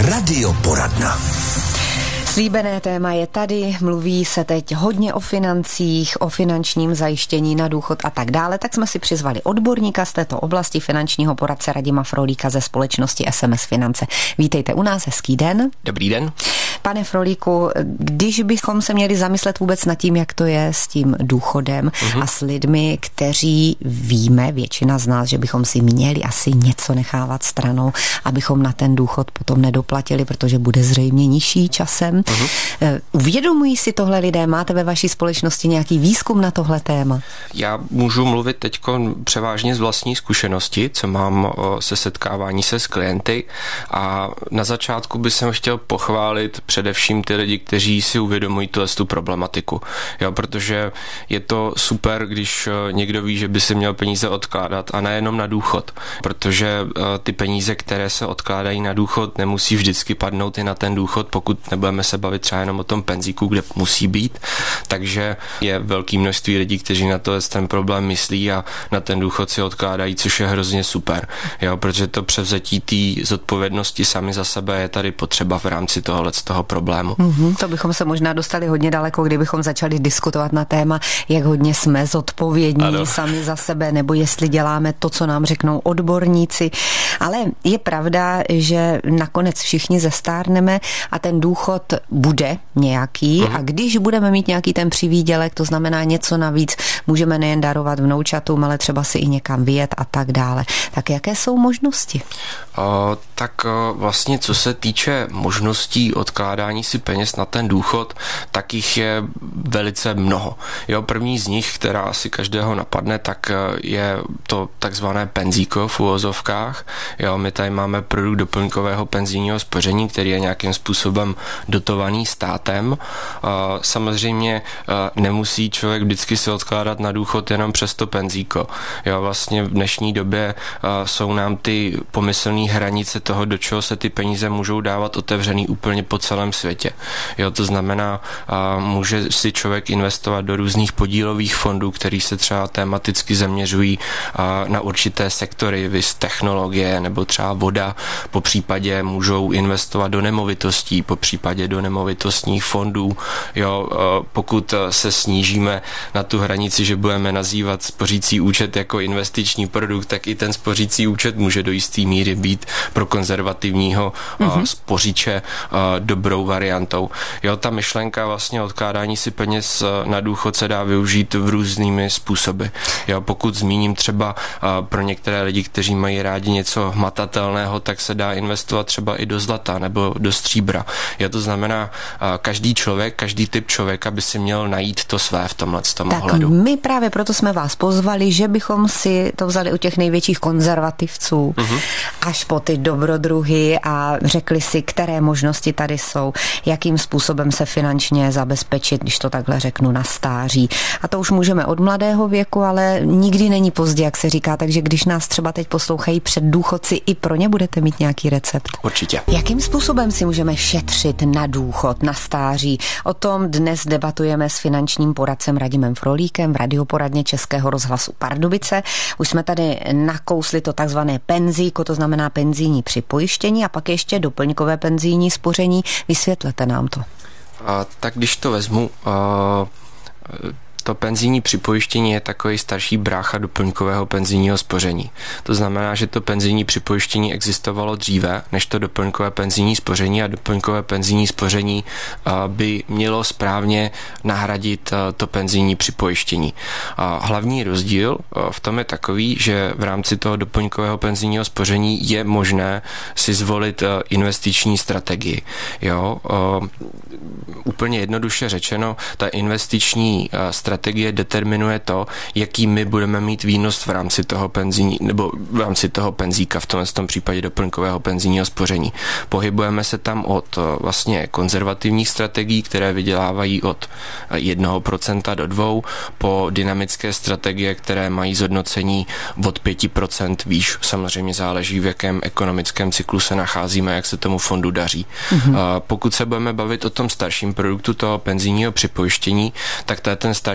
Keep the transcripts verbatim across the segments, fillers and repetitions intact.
Radioporadna. Slíbené téma je tady, mluví se teď hodně o financích, o finančním zajištění na důchod a tak dále, tak jsme si přizvali odborníka z této oblasti, finančního poradce Radima Frolíka ze společnosti S M S Finance. Vítejte u nás, hezký den. Dobrý den. Pane Frolíku, když bychom se měli zamyslet vůbec nad tím, jak to je s tím důchodem uh-huh. a s lidmi, kteří víme, většina z nás, že bychom si měli asi něco nechávat stranou, abychom na ten důchod potom nedoplatili, protože bude zřejmě nižší časem. Uh-huh. Uvědomují si tohle lidé? Máte ve vaší společnosti nějaký výzkum na tohle téma? Já můžu mluvit teď převážně z vlastní zkušenosti, co mám se setkávání se s klienty, a na začátku bych jsem chtěl pochválit především ty lidi, kteří si uvědomují tu problematiku. Jo, protože je to super, když někdo ví, že by si měl peníze odkládat a nejenom na důchod, protože ty peníze, které se odkládají na důchod, nemusí vždycky padnout i na ten důchod, pokud nebudeme se bavit třeba jenom o tom penzíku, kde musí být. Takže je velké množství lidí, kteří na to ten problém myslí a na ten důchod si odkládají, což je hrozně super. Jo, protože to převzetí té zodpovědnosti sami za sebe je tady potřeba v rámci tohohle z toho problému. Mm-hmm, to bychom se možná dostali hodně daleko, kdybychom začali diskutovat na téma, jak hodně jsme zodpovědní ano. sami za sebe, nebo jestli děláme to, co nám řeknou odborníci. Ale je pravda, že nakonec všichni zestárneme a ten důchod bude nějaký mm-hmm. a když budeme mít nějaký ten přivýdělek, to znamená něco navíc, můžeme nejen darovat vnoučatům, ale třeba si i někam vyjet a tak dále. Tak jaké jsou možnosti? O, tak o, vlastně co se týče možností odkládání si peněz na ten důchod, tak jich je velice mnoho. Jo, první z nich, která asi každého napadne, tak je to takzvané penzíko v uvozovkách. Jo, my tady máme produkt doplňkového penzijního spoření, který je nějakým způsobem dotovaný státem. Samozřejmě nemusí člověk vždycky se odkládat na důchod jenom přes to penzíko. Jo, vlastně v dnešní době jsou nám ty pomyslné hranice toho, do čeho se ty peníze můžou dávat, otevřený úplně po celém světě. Jo, to znamená, může si člověk investovat do různých podílových fondů, který se třeba tematicky zaměřují na určité sektory, viz technologie nebo třeba voda, po případě můžou investovat do nemovitostí, po případě do nemovitostních fondů. Jo, pokud se snížíme na tu hranici, že budeme nazývat spořící účet jako investiční produkt, tak i ten spořící účet může do jisté míry být pro konzervativního mm-hmm. spoříče dobrou variantou. Jo, ta myšlenka vlastně odkládání si peněz na důchod se dá využít v různými způsoby. Jo, pokud zmíním třeba pro některé lidi, kteří mají rádi něco hmatatelného, tak se dá investovat třeba i do zlata nebo do stříbra. Jo, to znamená, každý člověk, každý typ člověka by si měl najít to své v tomhle tom tak ohledu. My právě proto jsme vás pozvali, že bychom si to vzali u těch největších konzervativců uh-huh. až po ty dobrodruhy a řekli si, které možnosti tady jsou, jakým způsobem se finančně zabezpečit, když to takhle řeknu, na stáří. A to už můžeme od mladého věku, ale nikdy není pozdě, jak se říká, takže když nás třeba teď poslouchají před důchodci, i pro ně budete mít nějaký recept. Určitě. Jakým způsobem si můžeme šetřit na důchod, na stáří? O tom dnes debatujeme s finančním poradcem Radimem Frolíkem v radioporadně Českého rozhlasu Pardubice. Už jsme tady nakousli to takzvané penzíko, to znamená penzijní připojištění a pak ještě doplňkové penzijní spoření. Vysvětlete nám to. A, tak když to vezmu, a, to penzijní připojištění je takový starší brácha doplňkového penzijního spoření. To znamená, že to penzijní připojištění existovalo dříve, než to doplňkové penzijní spoření, a doplňkové penzijní spoření by mělo správně nahradit to penzijní připojištění. A hlavní rozdíl v tom je takový, že v rámci toho doplňkového penzijního spoření je možné si zvolit investiční strategii. Jo? Úplně jednoduše řečeno, ta investiční strategie strategie determinuje to, jaký my budeme mít výnos v rámci toho penzijní, nebo v rámci toho penzíka, v tomhle tom případě doplňkového penzijního spoření. Pohybujeme se tam od vlastně konzervativních strategií, které vydělávají od jednoho procenta do dvou, po dynamické strategie, které mají zhodnocení od pět procent výš. Samozřejmě záleží, v jakém ekonomickém cyklu se nacházíme, jak se tomu fondu daří. Mm-hmm. Pokud se budeme bavit o tom starším produktu toho penzijního připojištění, tak to je ten starší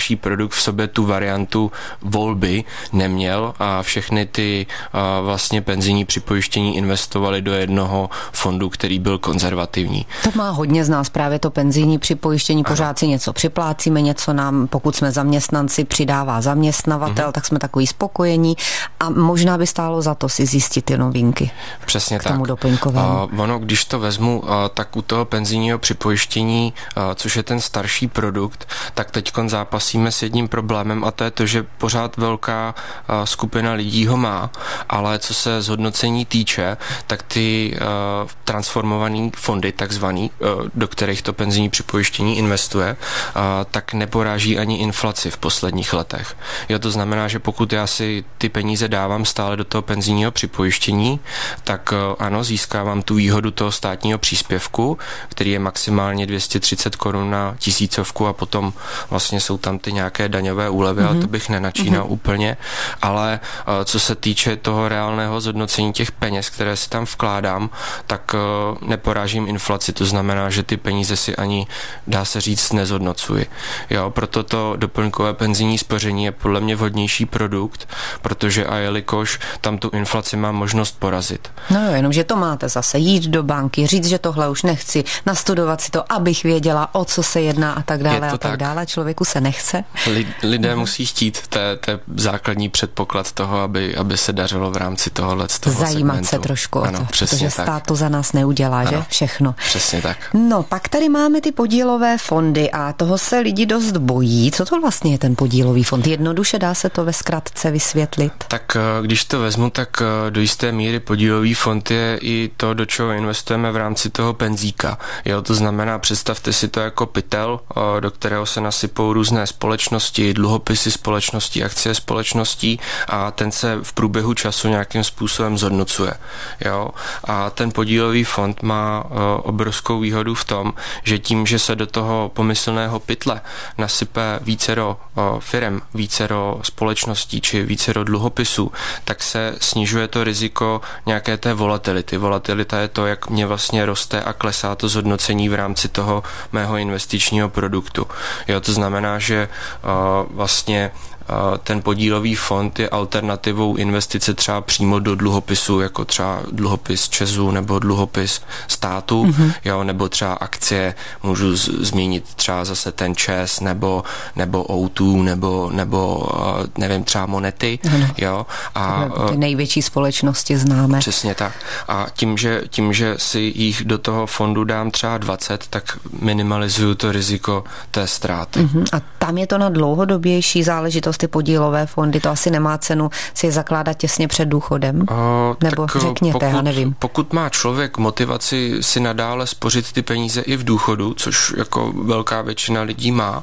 starší produkt v sobě tu variantu volby neměl a všechny ty vlastně penzijní připojištění investovali do jednoho fondu, který byl konzervativní. To má hodně z nás právě to penzijní připojištění, pořád si něco připlácíme, něco nám, pokud jsme zaměstnanci, přidává zaměstnavatel, mm-hmm. tak jsme takový spokojení a možná by stálo za to si zjistit ty novinky. Přesně k tomu tak. doplňkovému. Uh, ono, když to vezmu, uh, tak u toho penzijního připojištění, uh, což je ten starší produkt, tak teďkon zápasíme s jedním problémem a to je to, že pořád velká uh, skupina lidí ho má, ale co se zhodnocení týče, tak ty uh, transformované fondy, takzvaný, uh, do kterých to penzijní připojištění investuje, uh, tak neporáží ani inflaci v posledních letech. Jo, to znamená, že pokud já si ty peníze dávám stále do toho penzijního připojištění, tak uh, ano, získávám tu výhodu toho státního příspěvku, který je maximálně dvě stě třicet korun na tisícovku a potom vlastně jsou tam ty nějaké daňové úlevy, mm-hmm. ale to bych nenačínal mm-hmm. úplně, ale uh, co se týče toho reálného zhodnocení těch peněz, které si tam vkládám, tak uh, neporážím inflaci, to znamená, že ty peníze si ani, dá se říct, nezhodnocuji. Jo, proto to doplňkové penzijní spoření je podle mě vhodnější produkt, protože a jelikož tam tu inflaci mám možnost porazit. No jo, jenomže to máte zase jít do banky, říct, že tohle už nechci, nastudovat si to, abych věděla, o co se jedná a tak dále a tak, tak dále. Člověku se nechce. Lidé mm. musí chtít, to je, to je základní předpoklad toho, aby, aby se dařilo v rámci tohohle toho Zajímat segmentu. se trošku ano, o to, protože tak. stát to za nás neudělá, ano, že? Všechno. Přesně tak. No, pak tady máme ty podílové fondy a toho se lidi dost bojí. Co to vlastně je ten podílový fond? Jednoduše dá se to ve zkratce vysvětlit? Tak když to vezmu, tak do jisté míry podílový fond je i to, do čeho investujeme v rámci toho penzíka. Jo, to znamená, představte si to jako pytel, do kterého se nasypou různé společnosti, dluhopisy společností, akcie společností a ten se v průběhu času nějakým způsobem zhodnocuje. Jo? A ten podílový fond má obrovskou výhodu v tom, že tím, že se do toho pomyslného pytle nasype vícero firem, vícero společností či vícero dluhopisů, tak se snižuje to riziko nějaké té volatility. Volatilita je to, jak mě vlastně roste a klesá to zhodnocení v rámci toho mého investičního produktu. Jo, to znamená, že uh, vlastně ten podílový fond je alternativou investice třeba přímo do dluhopisu, jako třeba dluhopis ČEZu nebo dluhopis státu, mm-hmm. jo, nebo třeba akcie, můžu z- zmínit třeba zase ten ČEZ, nebo, nebo ó dva, nebo, nebo nevím, třeba Monety, ano. jo. A ty největší společnosti známe. Přesně tak. A tím, že, tím, že si jich do toho fondu dám třeba dvacet, tak minimalizuju to riziko té ztráty. Mm-hmm. A tam je to na dlouhodobější záležitost, ty podílové fondy, to asi nemá cenu si je zakládat těsně před důchodem? O, Nebo řekněte, pokud, já nevím. Pokud má člověk motivaci si nadále spořit ty peníze i v důchodu, což jako velká většina lidí má,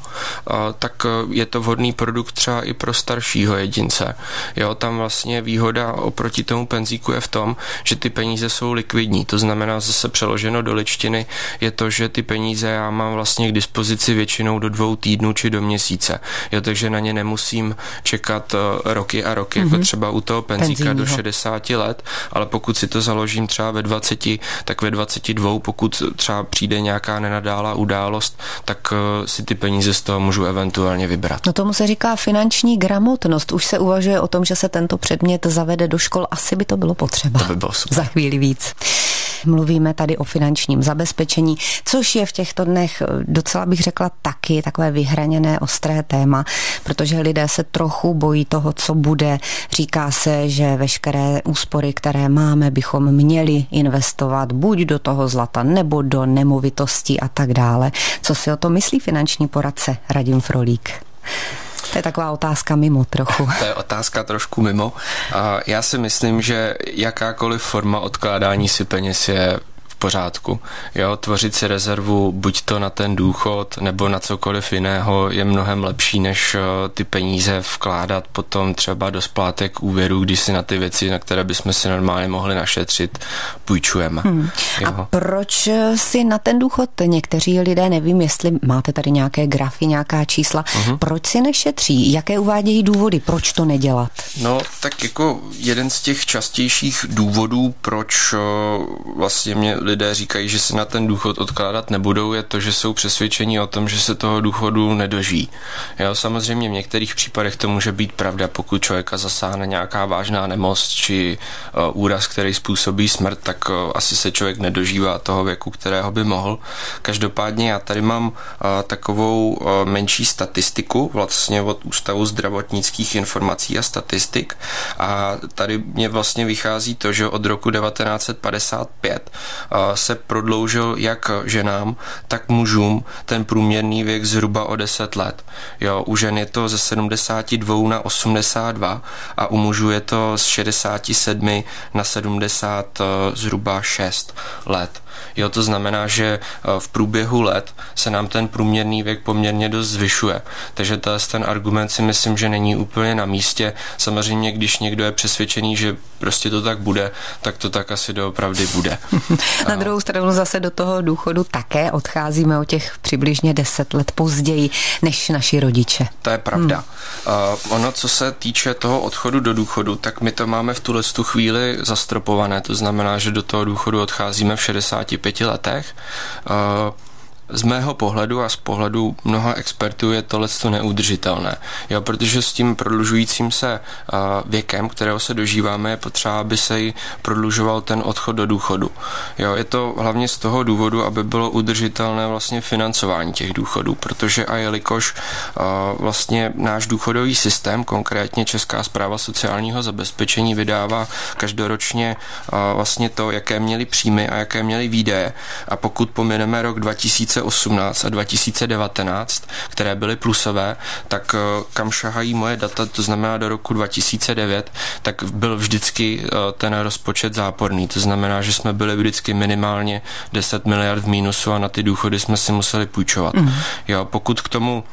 tak je to vhodný produkt třeba i pro staršího jedince. Jo, tam vlastně výhoda oproti tomu penzíku je v tom, že ty peníze jsou likvidní. To znamená, zase přeloženo do ličtiny je to, že ty peníze já mám vlastně k dispozici většinou do dvou týdnů či do měsíce. Jo, takže na ně nemusím čekat roky a roky, mm-hmm. jako třeba u toho penzíka Penzínního. do šedesáti let, ale pokud si to založím třeba ve dvaceti, tak ve dvaceti dvou, pokud třeba přijde nějaká nenadálá událost, tak si ty peníze z toho můžu eventuálně vybrat. No tomu se říká finanční gramotnost. Už se uvažuje o tom, že se tento předmět zavede do škol. Asi by to bylo potřeba. To by bylo super. Za chvíli víc. Mluvíme tady o finančním zabezpečení, což je v těchto dnech docela bych řekla taky takové vyhraněné ostré téma, protože lidé se trochu bojí toho, co bude. Říká se, že veškeré úspory, které máme, bychom měli investovat buď do toho zlata nebo do nemovitostí a tak dále. Co si o to myslí finanční poradce Radim Frolík? To je taková otázka mimo trochu. To je otázka trošku mimo. Já si myslím, že jakákoliv forma odkládání si peněz je v pořádku. Jo, tvořit si rezervu buď to na ten důchod nebo na cokoliv jiného je mnohem lepší, než ty peníze vkládat potom třeba do splátek úvěru, když si na ty věci, na které bychom si normálně mohli našetřit, půjčujeme. Hmm. A proč si na ten důchod někteří lidé, nevím, jestli máte tady nějaké grafy, nějaká čísla, uh-huh. proč si nešetří? Jaké uvádějí důvody, proč to nedělat? No, tak jako jeden z těch častějších důvodů, proč vlastně mě lidé říkají, že si na ten důchod odkládat nebudou, je to, že jsou přesvědčení o tom, že se toho důchodu nedožijí. Jo, samozřejmě v některých případech to může být pravda, pokud člověka zasáhne nějaká vážná nemoc či uh, úraz, který způsobí smrt, tak uh, asi se člověk nedožívá toho věku, kterého by mohl. Každopádně já tady mám uh, takovou uh, menší statistiku vlastně od Ústavu zdravotnických informací a statistik a tady mě vlastně vychází to, že od roku devatenáct set padesát pět uh, se prodloužil jak ženám, tak mužům ten průměrný věk zhruba o deset let. Jo, u žen je to ze sedmdesát dva na osmdesát dva a u mužů je to z šedesát sedm na sedmdesát zhruba šest let. Jo, to znamená, že v průběhu let se nám ten průměrný věk poměrně dost zvyšuje. Takže ten argument si myslím, že není úplně na místě. Samozřejmě, když někdo je přesvědčený, že prostě to tak bude, tak to tak asi doopravdy bude. Na druhou stranu zase do toho důchodu také odcházíme o těch přibližně deset let později než naši rodiče. To je pravda. Hmm. Uh, ono, co se týče toho odchodu do důchodu, tak my to máme v tuhle chvíli zastropované. To znamená, že do toho důchodu odcházíme v šedesáti pěti letech. Uh, Z mého pohledu a z pohledu mnoha expertů je tohleto neudržitelné. Jo, protože s tím prodlužujícím se uh, věkem, kterého se dožíváme, je potřeba, aby se jí prodlužoval ten odchod do důchodu. Jo, je to hlavně z toho důvodu, aby bylo udržitelné vlastně financování těch důchodů, protože a jelikož uh, vlastně náš důchodový systém, konkrétně Česká správa sociálního zabezpečení, vydává každoročně uh, vlastně to, jaké měly příjmy a jaké měly výdaje. A pokud pomineme rok dva tisíce osmnáct a dva tisíce devatenáct, které byly plusové, tak kam šahají moje data, to znamená do roku dva tisíce devět, tak byl vždycky ten rozpočet záporný. To znamená, že jsme byli vždycky minimálně deset miliard v mínusu a na ty důchody jsme si museli půjčovat. Mm. Jo, pokud k tomu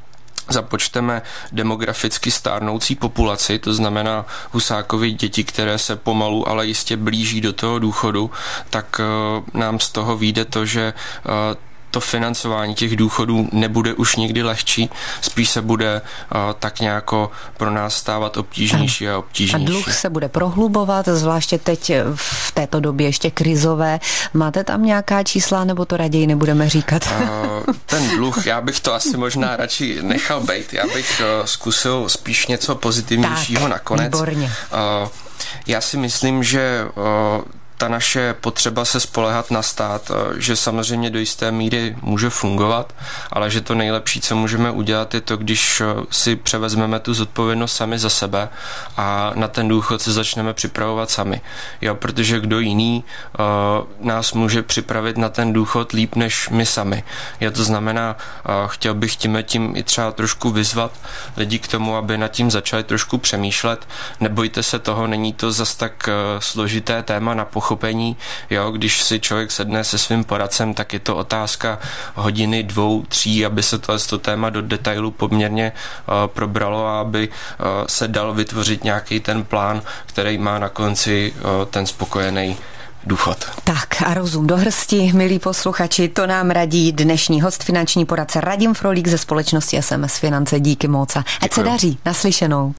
započteme demograficky stárnoucí populaci, to znamená Husákovy děti, které se pomalu, ale jistě blíží do toho důchodu, tak uh, nám z toho vyjde to, že uh, to financování těch důchodů nebude už nikdy lehčí, spíš se bude uh, tak nějako pro nás stávat obtížnější a obtížnější. A dluh se bude prohlubovat, zvláště teď v této době ještě krizové. Máte tam nějaká čísla, nebo to raději nebudeme říkat? Uh, ten dluh, já bych to asi možná radši nechal bejt. Já bych uh, zkusil spíš něco pozitivnějšího tak, nakonec. Výborně. Uh, já si myslím, že uh, ta naše potřeba se spoléhat na stát, že samozřejmě do jisté míry může fungovat, ale že to nejlepší, co můžeme udělat, je to, když si převezmeme tu zodpovědnost sami za sebe a na ten důchod se začneme připravovat sami. Jo, protože kdo jiný uh, nás může připravit na ten důchod líp než my sami. Jo, to znamená, uh, chtěl bych tím tím i třeba trošku vyzvat lidi k tomu, aby nad tím začali trošku přemýšlet. Nebojte se toho, není to zas tak uh, složité téma na pochopení. Pochopení, jo, když si člověk sedne se svým poradcem, tak je to otázka hodiny, dvou, tří, aby se to téma do detailu poměrně uh, probralo a aby uh, se dal vytvořit nějaký ten plán, který má na konci uh, ten spokojený důchod. Tak a rozum do hrsti, milí posluchači, to nám radí dnešní host, finanční poradce Radim Frolík ze společnosti S M S Finance. Díky moc a ať se daří, naslyšenou.